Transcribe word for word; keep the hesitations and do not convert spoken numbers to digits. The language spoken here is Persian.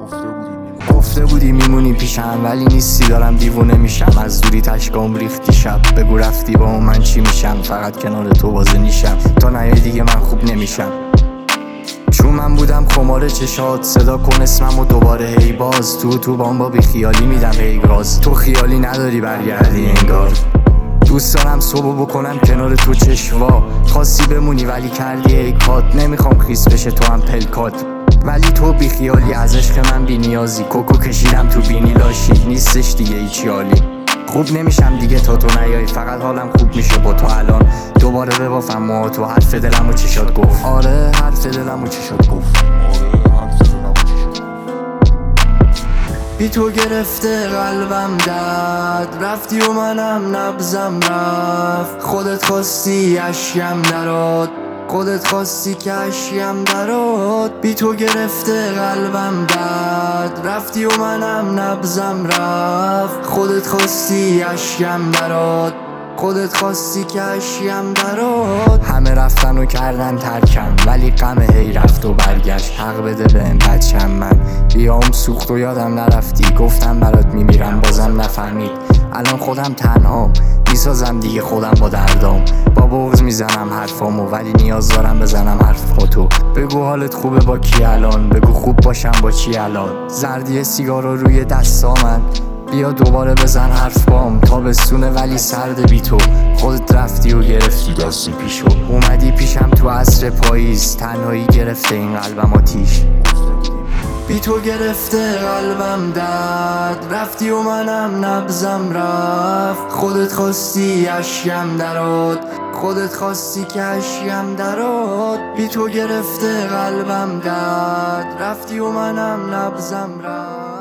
گفته بودی میمونی پیشم ولی نیستی، دارم دیوونه میشم. از دوری تشکام ریختی شب، بگو رفتی با اون من چی میشم. فقط کنار تو بازه نیشم، تا نیای دیگه من خوب نمیشم. چون من بودم خمار چشات، صدا کن اسمم و دوباره هی باز. تو تو بامبا بی خیالی میدم هی گاز، تو خیالی نداری برگردی انگار. دوست دارم صبح بکنم کنار تو چشوا، خواستی بمونی ولی کردی ای کات. نمیخوام خیس بشه تو هم پلکات، ولی تو بی خیالی از عشق من بی نیازی. کوکو کشیدم تو بینی لاشی، نیستش دیگه ایچی حالی. خوب نمیشم دیگه تا تو نیایی، فقط حالم خوب میشه با تو الان. دوباره ببافم موها تو، حرف دلم و چشات گفت. آره حرف دلم و چشات گفت. بی تو گرفته قلبم درد، رفتی و منم نبزم رفت. خودت خواستی اشکم دراد، خودت خواستی که اشکم دراد. بی تو گرفته قلبم درد، رفتی و منم نبزم رفت. خودت خواستی اشکم دراد، خودت خواستی که اشکم دراد. همه رفتن و کردن ترکم، ولی غم هی رفت و برگشت. حق بده بهم بچم من، بیام سوخت و یادم نرفتی. گفتم برات میمیرم بازم نفهمید. الان خودم تنهام، میسازم دیگه خودم با دردام. با بغض میزنم حرفامو، ولی نیاز دارم بزنم حرف با تو. بگو حالت خوبه با کی الان، بگو خوب باشم با چی الان. زردی سیگارو روی دستامن، بیا دوباره بزن حرف بام. تابستونه ولی سرد بی تو، خودت رفتی و گرفتی دستی پیشو. اومدی پیشم تو عصر پاییز، تنهایی گرفته این قلبم آتیش. بی تو گرفته قلبم درد، رفتی و منم نبزم رفت. خودت خواستی اشکم دراد، خودت خواستی که اشکم دراد. بی تو گرفته قلبم درد، رفتی و منم نبزم رفت.